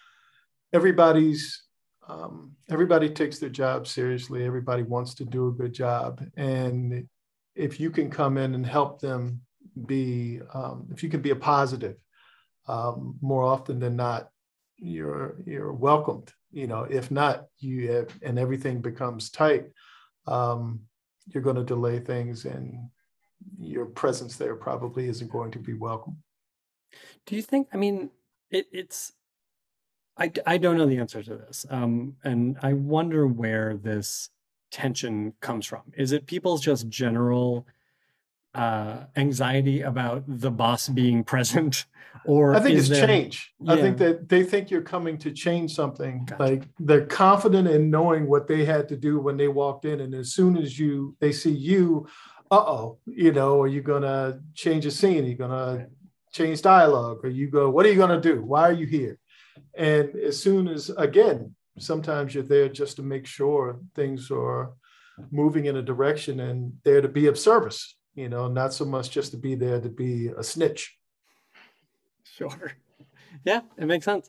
everybody's, Um, everybody takes their job seriously. Everybody wants to do a good job. And if you can come in and help them be, um, if you can be a positive, um, more often than not, you're, you're welcomed. You know, if not, you have, and everything becomes tight, um, you're going to delay things, and your presence there probably isn't going to be welcome. Do you think, I mean, it, it's, I, I don't know the answer to this. Um, and I wonder where this tension comes from. Is it people's just general uh, anxiety about the boss being present? Or I think is it's there... change. Yeah. I think that they think you're coming to change something. Gotcha. Like, they're confident in knowing what they had to do when they walked in. And as soon as you, they see you, uh-oh, you know, are you going to change a scene? Are you going to change dialogue? Or you go, what are you going to do? Why are you here? And as soon as, again, sometimes you're there just to make sure things are moving in a direction, and there to be of service, you know, not so much just to be there to be a snitch. Sure. Yeah, it makes sense.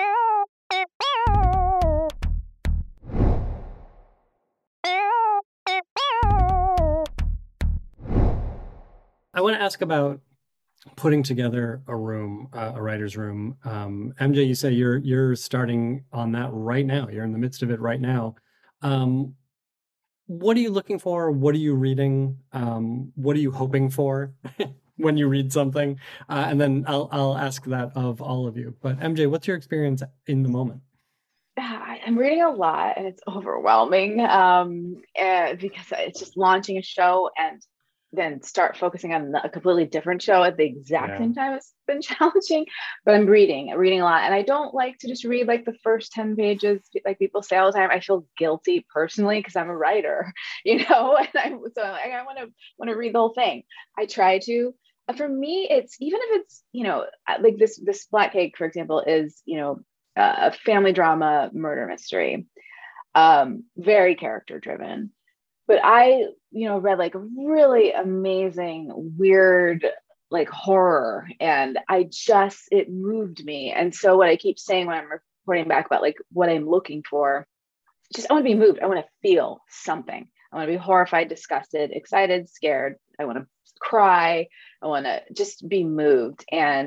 I want to ask about putting together a room, uh, a writer's room. Um, M J, you say you're you're starting on that right now. You're in the midst of it right now. Um, what are you looking for? What are you reading? Um, what are you hoping for when you read something? Uh, and then I'll I'll ask that of all of you. But M J, what's your experience in the moment? I'm reading a lot, and it's overwhelming, um, uh, because it's just launching a show and then start focusing on a completely different show at the exact Yeah. same time. It's been challenging, but I'm reading, reading a lot. And I don't like to just read like the first ten pages, like people say all the time. I feel guilty personally because I'm a writer, you know, and I, so I, I want to want to read the whole thing. I try to. Uh, For me, it's, even if it's, you know, like this, this Black Cake, for example, is, you know, a family drama murder mystery, um, very character driven. But I, you know, read like really amazing, weird, like horror, and I just, it moved me. And so what I keep saying when I'm reporting back about like what I'm looking for, just I want to be moved. I want to feel something. I want to be horrified, disgusted, excited, scared. I want to cry. I want to just be moved. And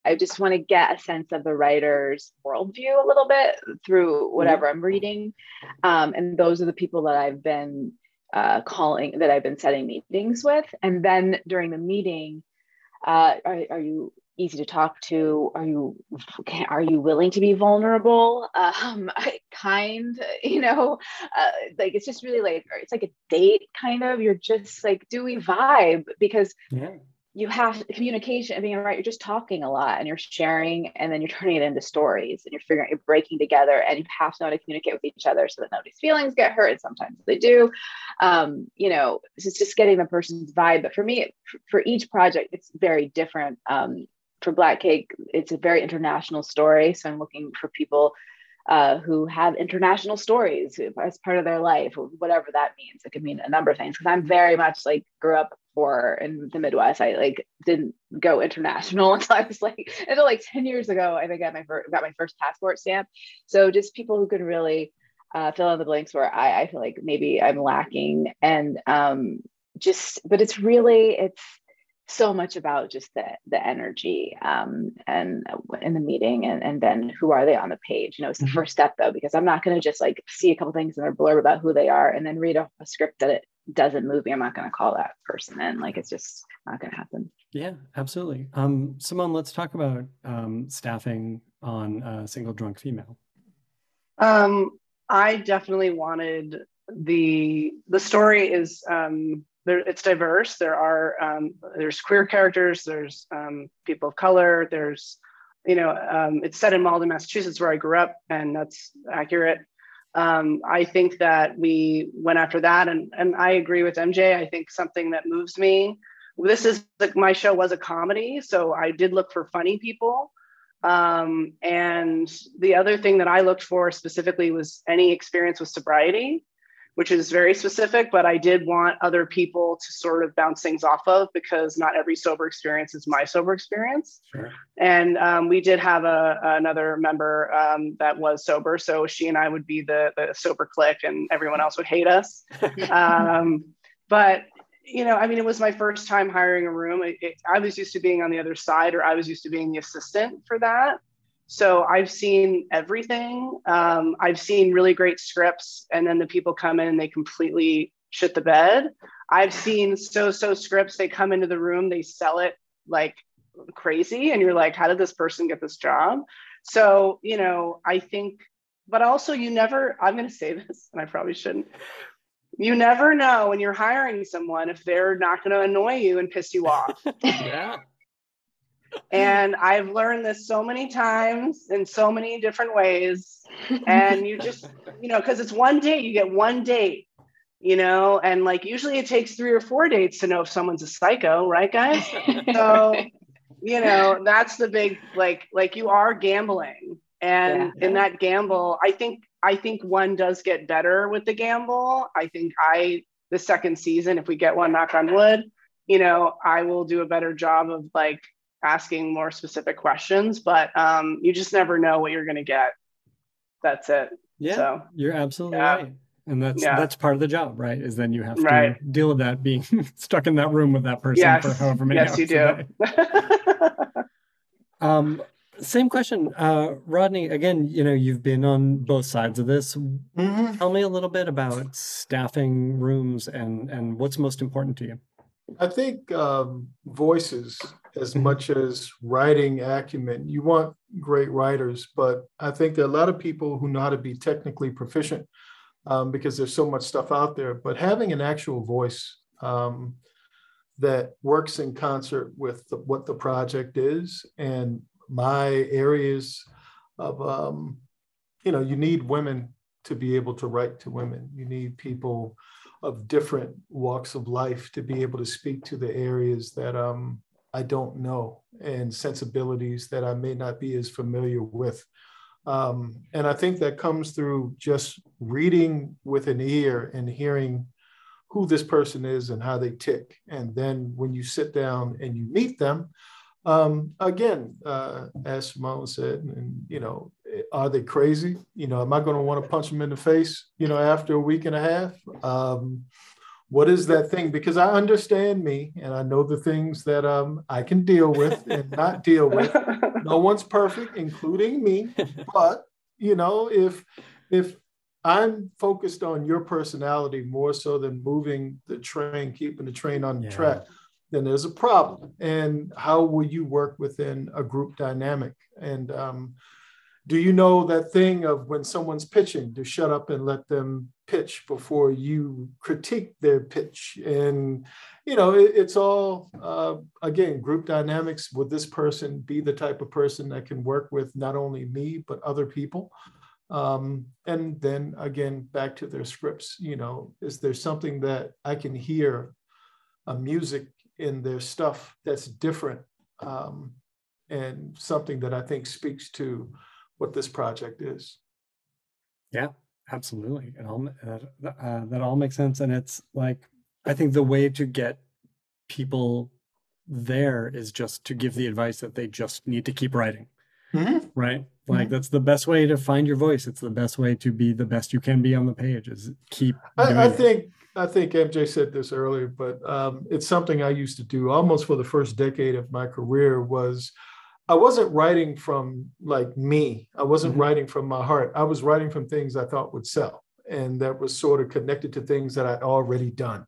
I just want to get a sense of the writer's worldview a little bit through whatever mm-hmm. I'm reading. Um, and those are the people that I've been uh, calling, that I've been setting meetings with. And then during the meeting, uh, are, are you easy to talk to? Are you, are you willing to be vulnerable? Um, kind, you know, uh, like, it's just really like, it's like a date kind of, you're just like, do we vibe? Because yeah. you have communication, I mean, right, you're just talking a lot and you're sharing, and then you're turning it into stories, and you're figuring, you're breaking together, and you have to know how to communicate with each other so that nobody's feelings get hurt. And sometimes they do. Um, you know, it's just getting the person's vibe. But for me, for each project, it's very different. Um, for Black Cake, it's a very international story. So I'm looking for people uh, who have international stories as part of their life, or whatever that means. It could mean a number of things, because I'm very much like grew up poor in the Midwest. I like didn't go international until I was like, until like ten years ago, I think I got my first, got my first passport stamp. So just people who can really uh, fill in the blanks where I, I feel like maybe I'm lacking. And um, just, but it's really, it's so much about just the the energy um, and in the meeting, and, and then who are they on the page? You know, it's the mm-hmm. first step though, because I'm not going to just like see a couple things in their blurb about who they are and then read a, a script that it doesn't move me. I'm not going to call that person in. Like, it's just not going to happen. Yeah, absolutely. Um, Simone, let's talk about um, staffing on a Single Drunk Female. Um, I definitely wanted the the story is. Um, There, it's diverse. There are um, there's queer characters. There's um, people of color. There's, you know, um, it's set in Malden, Massachusetts, where I grew up, and that's accurate. Um, I think that we went after that, and and I agree with M J. I think something that moves me. This is like, my show was a comedy, so I did look for funny people. Um, and the other thing that I looked for specifically was any experience with sobriety, which is very specific, but I did want other people to sort of bounce things off of, because not every sober experience is my sober experience. Sure. And um, we did have a, another member um, that was sober. So she and I would be the, the sober clique, and everyone else would hate us. um, but, you know, I mean, it was my first time hiring a room. It, it, I was used to being on the other side, or I was used to being the assistant for that. So I've seen everything. Um, I've seen really great scripts, and then the people come in and they completely shit the bed. I've seen so-so scripts, they come into the room, they sell it like crazy, and you're like, how did this person get this job? So, you know, I think, but also you never, I'm going to say this, and I probably shouldn't. You never know when you're hiring someone if they're not going to annoy you and piss you off. Yeah. And I've learned this so many times in so many different ways. And you just, you know, because it's one date, you get one date, you know, and like usually it takes three or four dates to know if someone's a psycho, right, guys? So, you know, that's the big, like, like you are gambling. And yeah. in that gamble, I think, I think one does get better with the gamble. I think I, the second season, if we get one, knock on wood, you know, I will do a better job of like, asking more specific questions, but um, you just never know what you're going to get. That's it. Yeah, so, you're absolutely yeah. right. And that's yeah. that's part of the job, right? Is then you have to right. deal with that, being stuck in that room with that person yes. for however many yes, hours you do. a day. um, same question, uh, Rodney. Again, you know, you've been on both sides of this. Mm-hmm. Tell me a little bit about staffing rooms and and what's most important to you. I think um, voices, as much as writing acumen. You want great writers, but I think there are a lot of people who know how to be technically proficient um, because there's so much stuff out there. But having an actual voice um, that works in concert with the, what the project is and my areas of, um, you know, you need women to be able to write to women. You need people of different walks of life to be able to speak to the areas that um, I don't know and sensibilities that I may not be as familiar with. Um, and I think that comes through just reading with an ear and hearing who this person is and how they tick. And then when you sit down and you meet them, um, again, uh, as Simone said, and, you know, are they crazy? You know, am I going to want to punch them in the face, you know, after a week and a half? Um, what is that thing? Because I understand me and I know the things that um, I can deal with and not deal with. No one's perfect, including me. But, you know, if if I'm focused on your personality more so than moving the train, keeping the train on the Yeah. track, then there's a problem. And how will you work within a group dynamic? And um, do you know that thing of when someone's pitching to shut up and let them pitch before you critique their pitch? And, you know, it, it's all, uh, again, group dynamics. Would this person be the type of person that can work with not only me, but other people? Um, and then again, back to their scripts, you know, is there something that I can hear, a music in their stuff that's different, um, and something that I think speaks to what this project is? Yeah, absolutely. It all that, uh, that all makes sense, and it's like I think the way to get people there is just to give the advice that they just need to keep writing, Mm-hmm. right? Like Mm-hmm. that's the best way to find your voice. It's the best way to be the best you can be on the page. Is keep. doing I, I it. think I think M J said this earlier, but um, it's something I used to do almost for the first decade of my career. Was I wasn't writing from like me. I wasn't Mhm. writing from my heart. I was writing from things I thought would sell, and that was sort of connected to things that I'd already done.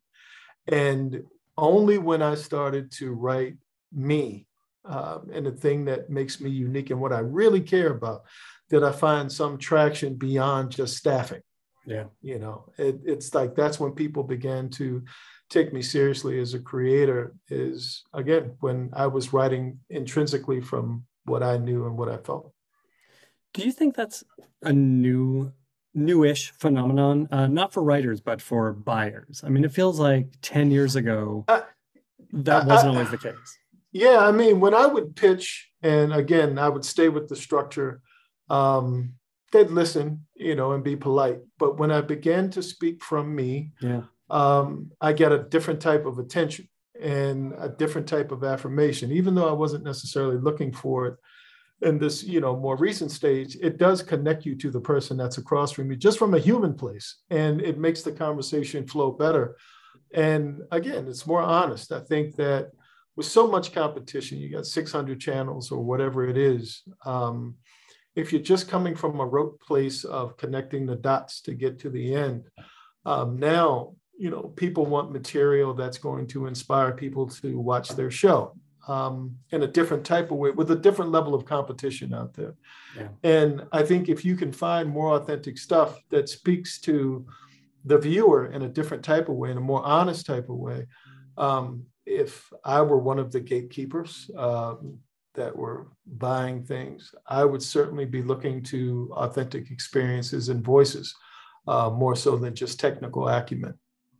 And only when I started to write me um, and the thing that makes me unique and what I really care about, did I find some traction beyond just staffing. Yeah. You know, it, it's like that's when people began to take me seriously as a creator, is again when I was writing intrinsically from what I knew and what I felt. Do you think that's a new, newish phenomenon? Uh, not for writers, but for buyers. I mean, it feels like ten years ago Uh, that I- wasn't I- always the case. Yeah, I mean, when I would pitch, and again, I would stay with the structure, um, they'd listen, you know, and be polite. But when I began to speak from me, Yeah. um, I get a different type of attention and a different type of affirmation, even though I wasn't necessarily looking for it in this, you know, more recent stage. It does connect you to the person that's across from you, just from a human place, and it makes the conversation flow better. And again, it's more honest. I think that with so much competition, you got six hundred channels or whatever it is. Um, if you're just coming from a rote place of connecting the dots to get to the end, um, now, you know, people want material that's going to inspire people to watch their show um, in a different type of way, with a different level of competition out there. Yeah. And I think if you can find more authentic stuff that speaks to the viewer in a different type of way, in a more honest type of way, um, if I were one of the gatekeepers um, that were buying things, I would certainly be looking to authentic experiences and voices, uh, more so than just technical acumen.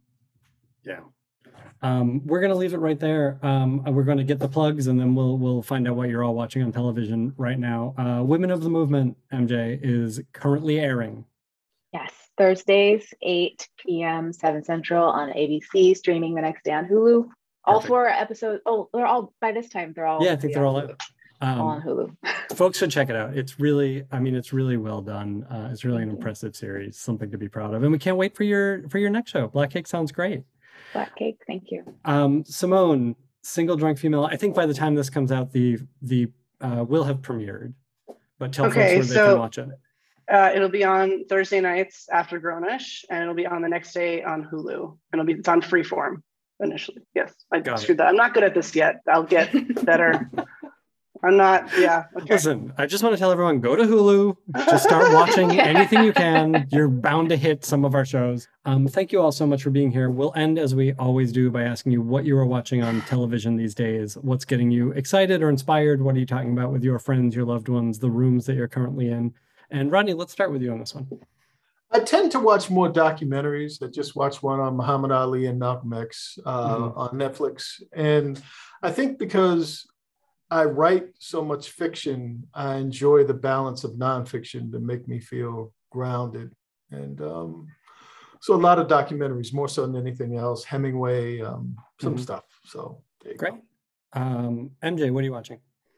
Yeah. Um, we're going to leave it right there. Um, we're going to get the plugs, and then we'll we'll find out what you're all watching on television right now. Uh, Women of the Movement, M J, is currently airing. Yes, Thursdays, eight p.m. seven Central on A B C, streaming the next day on Hulu. All Perfect. four episodes. Oh, they're all, by this time, they're all. Yeah, I think they're all out. all on Um, Hulu. folks should check it out. It's really, I mean, it's really well done. Uh, it's really an impressive series, something to be proud of. And we can't wait for your for your next show. Black Cake sounds great. Black Cake, thank you. Um, Simone, Single Drunk Female. I think by the time this comes out, the the uh, will have premiered. But tell Okay, folks where they so- can watch it. Uh, it'll be on Thursday nights after Grownish, and it'll be on the next day on Hulu. And it'll be it's on Freeform initially. Yes, I Got screwed that. I'm not good at this yet. I'll get better. I'm not. Yeah. Okay. Listen, I just want to tell everyone, go to Hulu, just start watching anything you can. You're bound to hit some of our shows. Um, thank you all so much for being here. We'll end as we always do by asking you what you are watching on television these days. What's getting you excited or inspired? What are you talking about with your friends, your loved ones, the rooms that you're currently in? And Rodney, let's start with you on this one. I tend to watch more documentaries. I just watched one on Muhammad Ali and Malcolm X uh, Mhm. on Netflix. And I think because I write so much fiction, I enjoy the balance of nonfiction to make me feel grounded. And um, so a lot of documentaries, more so than anything else, Hemingway, um, some Mhm. stuff. So there you Great. go. Um, M J, what are you watching?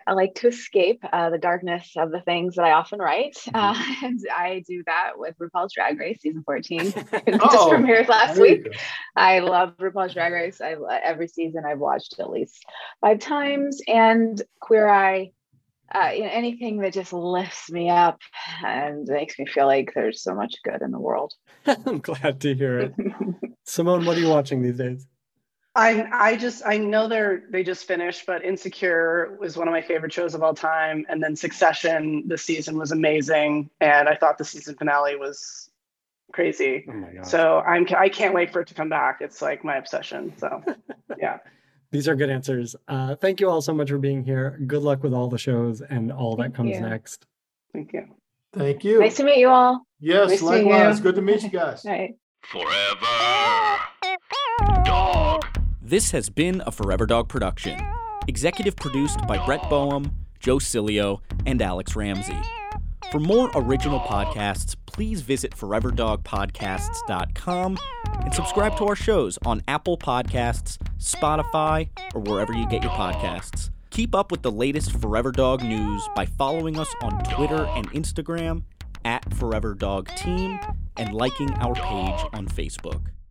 I like to escape uh, the darkness of the things that I often write. Uh, and I do that with RuPaul's Drag Race season fourteen. Just Oh, premiered last there you week. go. I love RuPaul's Drag Race. I every season I've watched at least five times. And Queer Eye, uh, you know, anything that just lifts me up and makes me feel like there's so much good in the world. I'm glad to hear it. Simone, what are you watching these days? I I just I know they're they just finished, but Insecure was one of my favorite shows of all time, and then Succession this season was amazing, and I thought the season finale was crazy. Oh my God. So I'm I can't wait for it to come back. It's like my obsession. So yeah. These are good answers. Uh, thank you all so much for being here. Good luck with all the shows and all that Thank comes you. next. Thank you. Thank you. Nice to meet you all. Yes, Nice to meet likewise. you. Good to meet you guys. All right. Forever Dog. This has been a Forever Dog production. Executive produced by Brett Boehm, Joe Cilio, and Alex Ramsey. For more original podcasts, please visit forever dog podcasts dot com and subscribe to our shows on Apple Podcasts, Spotify, or wherever you get your podcasts. Keep up with the latest Forever Dog news by following us on Twitter and Instagram at Forever Dog Team and liking our page on Facebook.